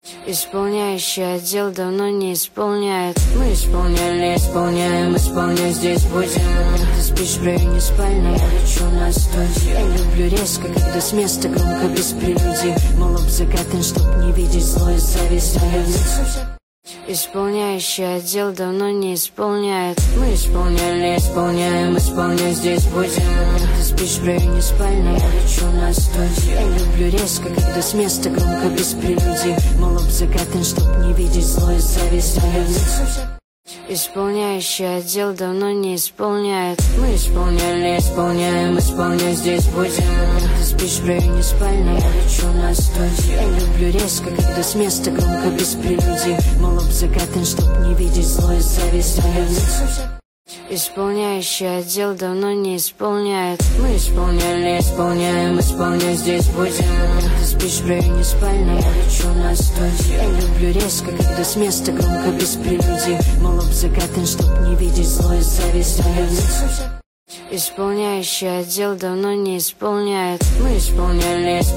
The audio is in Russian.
Исполняющий отдел давно не исполняет. Мы исполняли, исполняем, исполнять здесь будем. Ты спишь в районе спальни, я лечу на студию. Я люблю резко, когда с места громко без прелюдий. Мол, лоб закатан, чтоб не видеть злой зависть. Исполняющий отдел давно не исполняет. Мы исполняли, исполняем, исполнять здесь будем. Ты спишь в районе спальни, я лечу на студию. Я люблю резко, когда с места громко без прелюдий. Мол, лоб закатан, чтоб не видеть злой зависть. Исполняющий отдел давно не исполняет. Мы исполняли, исполняем, исполнять здесь будем. Ты спишь в районе спальни, я лечу на студию. Я люблю резко, когда с места громко без прелюдий. Мол, лоб закатан, чтоб не видеть злой зависть. Исполняющий отдел давно не исполняет. Мы исполняли, исполняем, исполнять здесь будем. Ты спишь в районе спальни, я лечу на студию. Я люблю резко, когда с места громко без прелюдий. Мол, лоб закатан, чтоб не видеть злой зависть. Исполняющий отдел давно не исполняет. Мы исполняли,